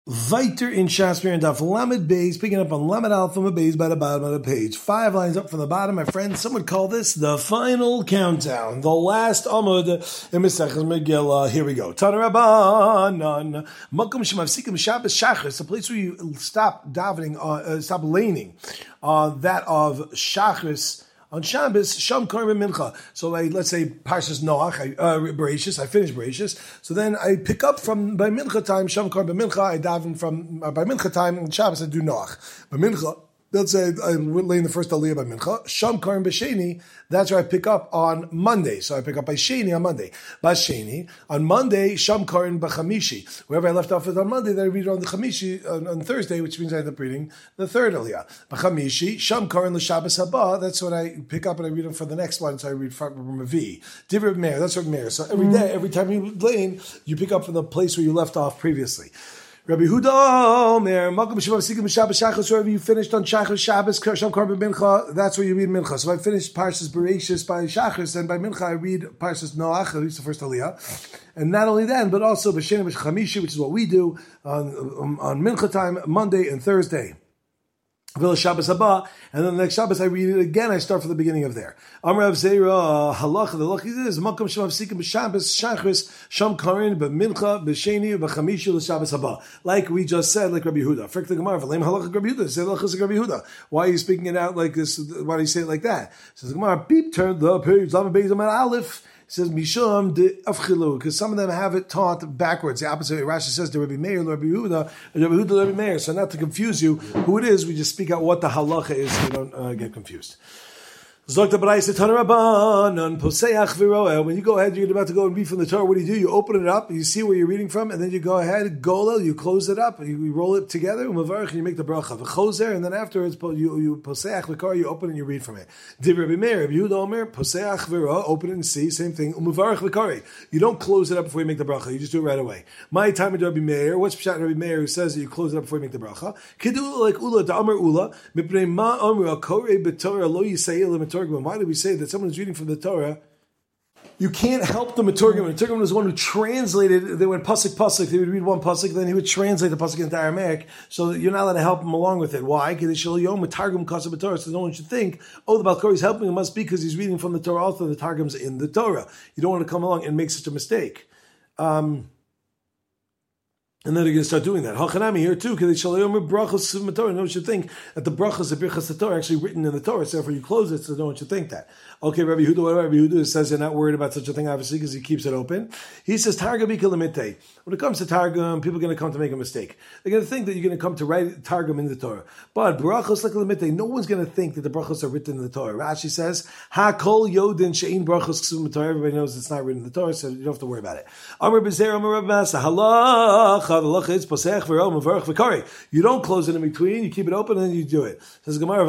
Weiter in Shasmir and Daf Lamed Beis, picking up on Lamed Alpha Beis by the bottom of the page. 5 lines up from the bottom, my friends. Some would call this the final countdown, the last Amud in Mesechus Megillah. Here we go. Tana Rabbanan, Makom Shemavsikim Shabbos Shachris, a place where you stop davening, stop laning, that of Shachris. On Shabbos, Sham Karim Mincha. So let's say Parshas Noach, Bereshis, I finish Bereshis. So then I pick up from by Mincha time, Sham Karim Mincha. I daven from by Mincha time on Shabbos. I do Noach. By Mincha, let's say I lay in the first Aliyah by Mincha. Sham Karim B'Sheni. That's where I pick up on Monday. So I pick up by Sheni on Monday. By Sheni on Monday, Sham Karim B'Chamishi. Wherever I left off with on Monday, then I read it on the Chamishi on Thursday, which means I end up reading the third Aliyah. B'Chamishi, Sham Karim l'Shabbos Haba. That's what I pick up and I read them for the next one. So I read from Mavi. Divrei Meir. That's what Meir. So every day, every time you lane, you pick up from the place where you left off previously. Rabbi Huda Omer, Makom Shemavsikim Shabbos Shachos, wherever you finished on Shachos Shabbos, Sham Karim Mincha, that's where you read Mincha. So if I finished Parshas Bereshis by Shachos, then by Mincha I read Parshas Noach, at least the first Aliyah. And not only then, but also B'Sheni B'Chamishi, which is what we do on Mincha time, Monday and Thursday. Shabbos Haba, and then the next Shabbos I read it again. I start from the beginning of there. Amar Rav Zera halacha. The halacha is makom shemavsikim b'Shabbos shachris sham karin b'mincha b'sheni b'chamishi l'Shabbos Haba. Like we just said, like Rabbi Yehuda. Frik the Gemara v'leim halacha Rabbi Yehuda. Say halacha Rabbi Yehuda. Why are you speaking it out like this? Why do you say it like that? Says the Gemara. Beep, turn the page. Lama beis amar aleph. It says Mishum de Afchilu, because some of them have it taught backwards. The opposite way Rashi says the Rabbi Meir, Rabbi Yehuda, Rabbi Yehuda, Rabbi Meir. So not to confuse you who it is, we just speak out what the halacha is so you don't get confused. When you go ahead, you're about to go and read from the Torah. What do? You open it up, you see where you're reading from, and then you go ahead, golel, you close it up, you roll it together, and you make the bracha. V'chozer, and then afterwards, you poseach v'kar, you open and you read from it. Rabbi Meir, Rabbi Yehuda Omer, poseach v'ra, open it and see, same thing. Umavarach v'kari. You don't close it up before you make the bracha. You just do it right away. My time with Rabbi Meir. What's Pshat Rabbi Meir who says that you close it up before you make the bracha? Kedula like ula da Amar ula mipnei ma Amar korei b'Torah lo yisayil l'Torah. Why do we say that someone who's reading from the Torah, you can't help the Meturgim? The Meturgim was the one who translated. They went pasuk. They would read one pasuk, then he would translate the pasuk into Aramaic. So you're not allowed to help him along with it. Why? Because so no one should think, oh, the Balkori is helping him. Must be because he's reading from the Torah. Also, the Targum's in the Torah. You don't want to come along and make such a mistake. And then they're going to start doing that. Hachanami here too, because no one should think that the brachas of Birchas Torah are actually written in the Torah, so therefore you close it, so no one should think that. Okay, Rabbi Yehuda, Rabbi Yehuda says they're not worried about such a thing, obviously, because he keeps it open. He says, Targum ikalamite. When it comes to Targum, people are going to come to make a mistake. They're going to think that you're going to come to write Targum in the Torah. But brachos ikalamite, no one's going to think that the brachos are written in the Torah. Rashi says, Ha-kol yodin she'in brachos ksum in Torah. Everybody knows it's not written in the Torah, so you don't have to worry about it. Amar b'zer, Amar Rav Masa, halach. You don't close it in between, you keep it open and then you do it. Says Gemara,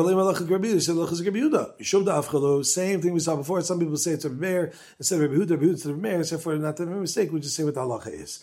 same thing we saw before. Some people say it's Rabbi Meir instead of Rabbi Yehuda, it's Rabbi Meir, so for not to make a mistake, we just say what the halacha is.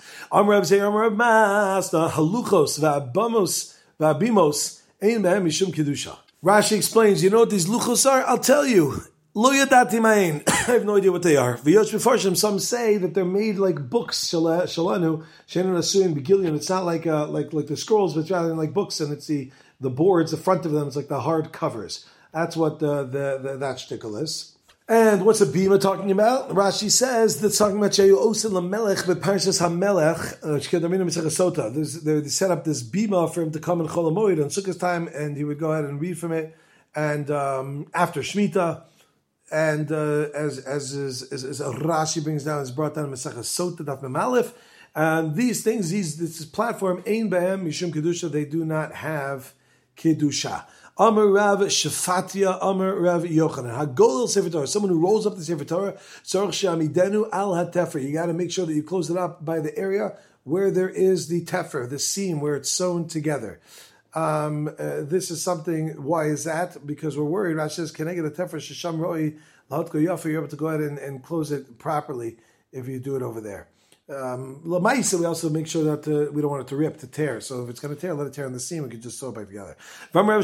Rashi explains, you know what these luchos are? I'll tell you. Lo yadati ma'in. I have no idea what they are. V'yosh b'farshim. Some say that they're made like books. Shalanu she'enon asuyin b'gilyon. It's not like the scrolls, but rather like books, and it's the boards. The front of them is like the hard covers. That's what that shtickle is. And what's a bima talking about? Rashi says that's talking about Sheyu Osin Lamelech v'Parshas HaMelech. They set up this bima for him to come in Chol HaMoed on Sukkot time, and he would go ahead and read from it. And after Shemitah. And as Rashi brings down, is brought down in Masechah Sota Daf Mem Aleph, and these things, this platform, Ein Behem Mishum Kedusha, they do not have Kedusha. Amar Rav Shefatia, Amar Rav Yochanan. Hagolel Sefer Torah, someone who rolls up the Sefer Torah, Tzorach She'amidenu al HaTefer. You got to make sure that you close it up by the area where there is the tefer, the seam where it's sewn together. This is something. Why is that? Because we're worried. Rashi says, "Can I get a tefer shesham roi lahotko yafa?" You're able to go ahead and close it properly if you do it over there. Lamaisa, we also make sure that we don't want it to rip, to tear. So if it's going to tear, let it tear on the seam. We can just sew it back together. You roll it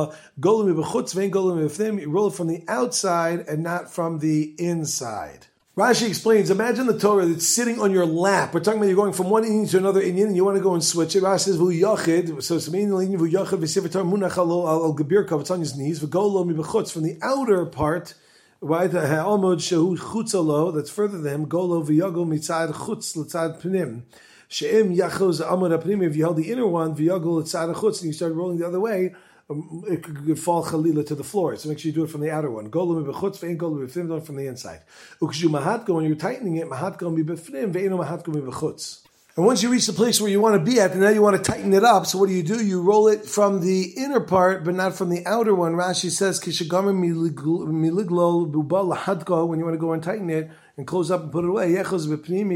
from the outside and not from the inside. Rashi explains, imagine the Torah that's sitting on your lap. We're talking about you're going from one Inyan to another Inyan and you want to go and switch it. Rashi says, V'yachid, so it's meaning V'yachid v'sefer Torah munach al gebirka, it's on his knees, V'golo mi b'chutz, from the outer part, right, ha'almod shehu chutzalo, that's further than him, Golo v'yago mitzad chutz l'tzad pnim. She'im yachoz amod ha'pnim, if you held the inner one, v'yago l'tzad chutz, and you start rolling the other way, it could fall chalila to the floor. So make sure you do it from the outer one. Golo mibechutz ve'in golo mibefnim, do it from the inside. Ukshu mahatko, when you're tightening it, mahatko mibefnim ve'ino mahatko mibechutz. And once you reach the place where you want to be at, and now you want to tighten it up, so what do? You roll it from the inner part, but not from the outer one. Rashi says, kishagamim miliglo buba lahadko, when you want to go and tighten it, and close up and put it away. So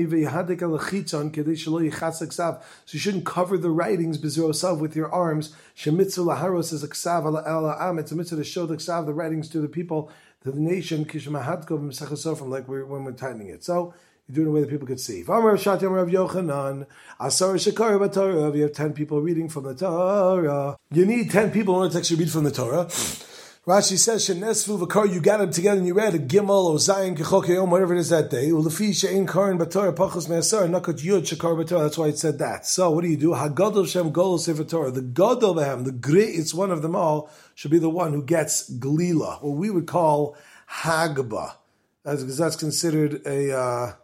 you shouldn't cover the writings with your arms. It's a mitzvah to show the ksav, the writings to the people, to the nation, like when we're tightening it. So you do it in a way that people could see. If you have 10 people reading from the Torah, you need 10 people in order to actually read from the Torah. Rashi says, "Shenesfu v'kar." You got them together and you read a gimel or zayin kechok yom, whatever it is that day. Ulefi she'in karin b'torah pachos me'asar nakot yud shekar b'torah. That's why it said that. So what do? Hagadol shem golol sefer Torah. The gadol b'hem, the great, it's one of them all, should be the one who gets glila, what we would call hagba, because that's considered a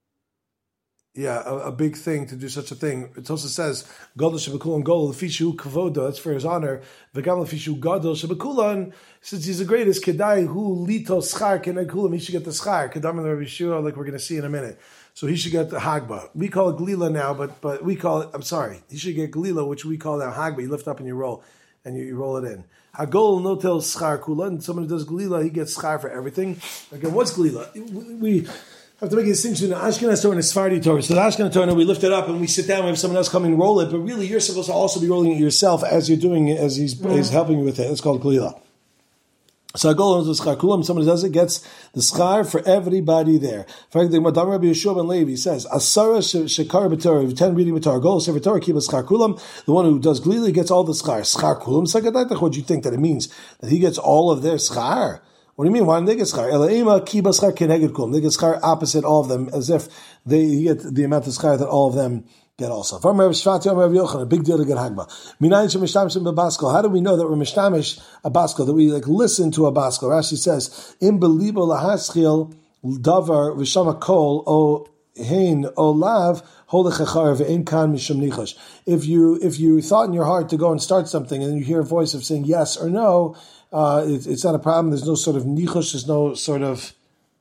big thing to do such a thing. It also says, Gadol Shebekulan Gol, Fishu Kavoda, that's for his honor. V'gam Fishu Gadol Shebekulan, since he's the greatest, Kedai Hu Lito Schar Kenekulam, he should get the Schar. Kedam and Rabbi Shua, like we're going to see in a minute. So he should get the Hagba. We call it Glila now, but we call it, he should get Glila, which we call now Hagba. You lift up and you roll roll it in. Hagol Notel Schar Kula, and someone who does Glila, he gets Schar for everything. Again, what's Glila? We have to make a distinction in the Ashkenaz Torah and the Sephardi Torah. So the Ashkenaz Torah, we lift it up and we sit down and have someone else come and roll it, but really you're supposed to also be rolling it yourself as you're doing it, as he's helping you with it. It's called Glila. So I go on to the schar kulam. Someone who does it gets the schar for everybody there. In fact, the Madam Rabbi Yeshua ben Levi says, "Asara shekar b'torah, 10 reading b'torah. Go sefer Torah, keep a schar kulam. The one who does glili gets all the schar. Schar kulam. What do you think that it means? That he gets all of their schar? What do you mean? Why do they get schar? Elaima kiba schar keneged kulam. They get schar opposite all of them, as if they get the amount of schar that all of them get also. A big deal to get hagba. How do we know that we're mishtamish a baskal, that we listen to a baskal? Rashi says, "Im belibo lahaschil davar v'shama kol o hein o lav holechachar ve'in kan mishum nichash." If you thought in your heart to go and start something and you hear a voice of saying yes or no, it's not a problem. There's no sort of nichash. There's no sort of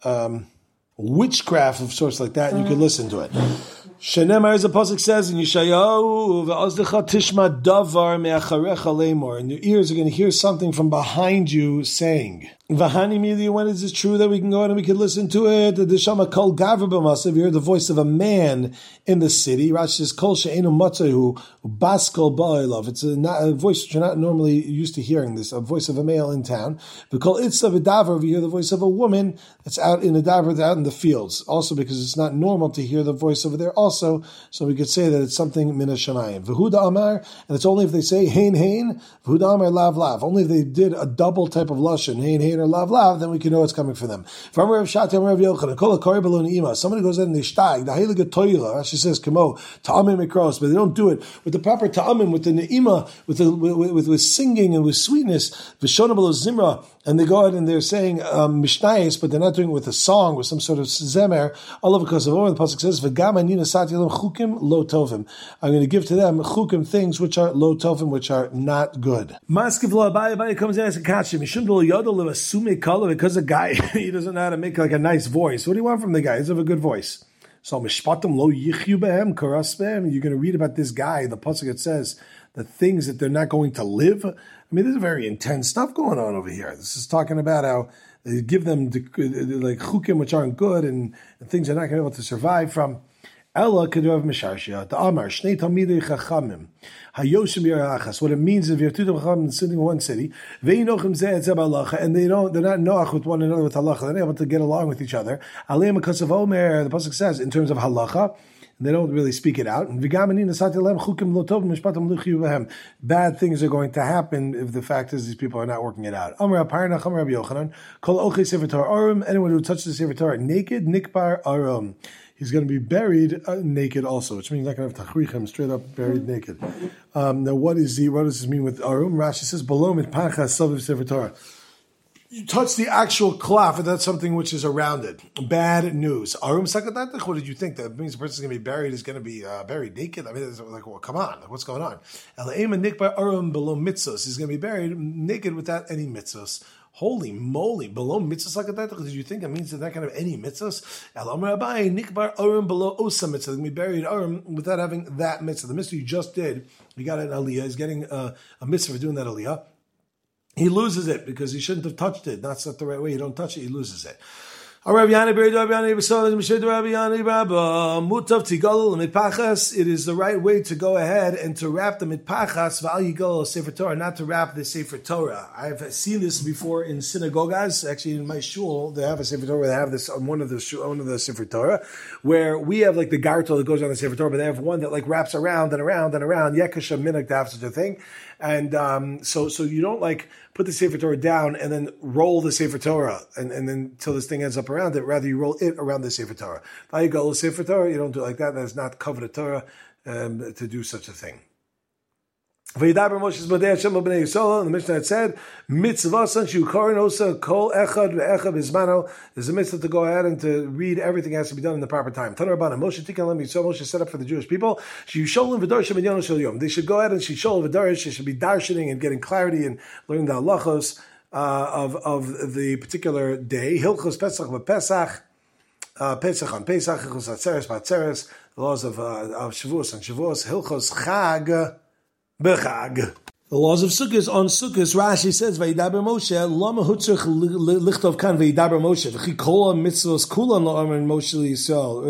witchcraft of sorts like that, and you can listen to it. Shenemar, as the pasuk says in Yeshayahu, "Ve'azdecha tishma davar me'acharecha lemor," and your ears are going to hear something from behind you saying. V'hani immediately, when is it true that we can go out and we can listen to it? The Shama kol gaver b'masav, you hear the voice of a man in the city. Rashi says, "Kol she'enu matzahu baskol ba'elav." It's a voice which you're not normally used to hearing. This a voice of a male in town. V'kol itzav v'davar, you hear the voice of a woman that's out in the davar, out in the fields. Also because it's not normal to hear the voice over there. Also, so we could say that it's something min hashamayim. V'huda amar, and it's only if they say hein hein. V'huda amar lav lav. Only if they did a double type of lashon, hein hein or lav lav, then we can know it's coming from them. Somebody goes out and they shtag the heilige toila. She says kamo ta'amim mikros, but they don't do it with the proper ta'amim, with the ne'ima, with singing and with sweetness. V'shona b'lo zimra, and they go out and they're saying mishnayis, but they're not doing it with a song, with some sort of zemer. All of because of the pasuk says v'gam anina sati lam chukim lo tovim. I'm going to give to them chukim, things which are lo tovim, which are not good. Maskiv lo abayi comes in and asks kachim mishum lo yodel levasume kala, because a guy he doesn't know how to make a nice voice. What do you want from the guy? He doesn't have a good voice. So mishpatim lo yichyu behem karas behem. You're going to read about this guy. The pasuk it says the things that they're not going to live. I mean, there's very intense stuff going on over here. This is talking about how they give them like chukim which aren't good and things they're not going to be able to survive from. Ella Kedav Misharshia, the Amar, Shnei Talmidei Chachamim, Hayoshim Yerachas. What it means is if you have two Chachamim sitting in one city, Ve'inochim Zeh Etzeb Halacha, and they're not noach with one another with Halacha, they're not able to get along with each other. Aleim Akasav Omer, the pasuk says in terms of Halacha, and they don't really speak it out. And bad things are going to happen if the fact is these people are not working it out. Anyone who touches the Sefer Torah naked, nikbar arum. He's going to be buried naked also, which means he's not going to have tachrichem, straight up buried naked. Now, what does this mean with arum? Rashi says, below mitpacha saviv Sefer Torah. You touch the actual klaf, and that's something which is around it. Bad news. Arum sakadatach, what did you think? That means the person is going to be buried, is going to be buried naked? I mean, it's like, well, come on, what's going on? Ela'ema nikbar arum below mitzvos. He's going to be buried naked without any mitzvos. Holy moly, below mitzvahs sakadatach, did you think it means that kind of any mitzvahs? Elamar abai nikbar arum below osa mitzvah. They're going to be buried arum without having that mitzvah. The mitzvah you just did, you got an aliyah, he's getting a mitzvah for doing that aliyah. He loses it because he shouldn't have touched it. That's not the right way. You don't touch it, he loses it. It is the right way to go ahead and to wrap the mitpachas v'al yigol Sefer Torah, not to wrap the Sefer Torah. I've seen this before in synagogues. Actually, in my shul, they have a Sefer Torah. They have this on one of the Sefer Torah, where we have like the gartel that goes on the Sefer Torah, but they have one that like wraps around and around and around. Yekasha minak to have such a thing, and so you don't like put the Sefer Torah down and then roll the Sefer Torah and then till this thing ends up around it. Rather, you roll it around the Sefer Torah. Now you go Sefer Torah, you don't do it like that. That's not covered Torah to do such a thing. V'yidaber Moshe b'nei Hashem b'nei Yisrael. The Mishnah had said, mitzvah shu korin osa kol echad ve'echad b'zmano. There's a mitzvah to go ahead and to read. Everything has to be done in the proper time. Tanar Rabbana Moshe tikkun l'em Yisrael. Moshe set up for the Jewish people. Sheyusholim v'darshin b'nyanon shel yom. They should go ahead and sheyshol v'darish. They should be darshaning and getting clarity and learning the halachos of the particular day. Hilchos Pesach v'Pesach. Pesach on Pesach. Hilchos Atzeres v'Atzeres. The laws of Shavuos and Shavuos. Hilchos Chag. The laws of Sukkot on Sukkot. Rashi says, "Vayidaber Moshe lama hutzach lichtov kan vayidaber Moshe v'chikola mitzvos kulan la'amrin Moshe Yisrael."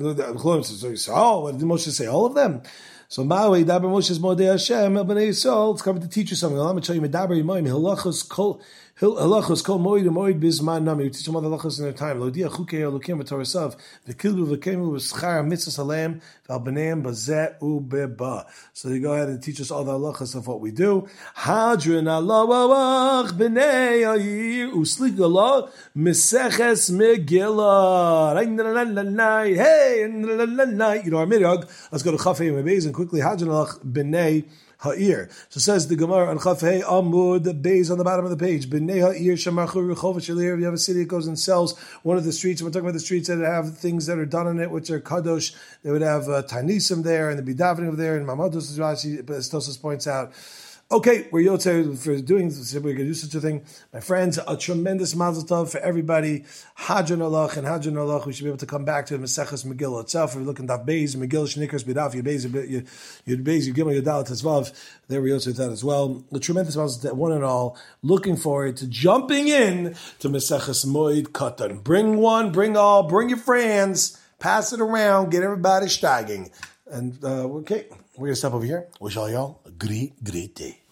What did Moshe say? All of them. So Ma'u vayidaber Moshe's modei Hashem el bnei Yisrael. It's coming to teach you something. Let me tell you, medaber yimayim hilachos kol. Halachos kol moed and moed bizman nami. We teach them all the halachos in their time. Lodia chukei elokim v'torasav v'kilbu v'kemu v'schar mitzvos aleim v'albaneim bazeh ubeba. So they go ahead and teach us all the halachos of what we do. Hadrin alawach b'nei ayir uslik Allah miseches megillah. Hey, you know our midrag. Let's go to Chafei Mebez and quickly Hadrin alawach b'nei Ha'ir. So says the Gemara on Chaf Hey Amud Beis on the bottom of the page. B'nei Ha'ir Shemachu Rechov Shalir. If you have a city that goes and sells one of the streets, we're talking about the streets that have things that are done in it, which are kadosh. They would have Tanisim there, and the Bidavinim there, and Mamados Rashi, as Tosas points out. Okay, we're Yotzer for doing this. We're going to do such a thing. My friends, a tremendous mazel tov for everybody. Hadron Alach and Hadron Alach. We should be able to come back to the Maseches Megillah itself. If you're looking at Beis, Megillah, Shnikers, Bidaf, Yud Beis, Yud Dalet Tezvav. There we Yotzer that as well. The tremendous mazel tov, one and all. Looking forward to jumping in to Maseches Moed Katan. Bring one, bring all, bring your friends. Pass it around. Get everybody steiging. And, okay. We're going to stop over here. Wish all y'all a great day.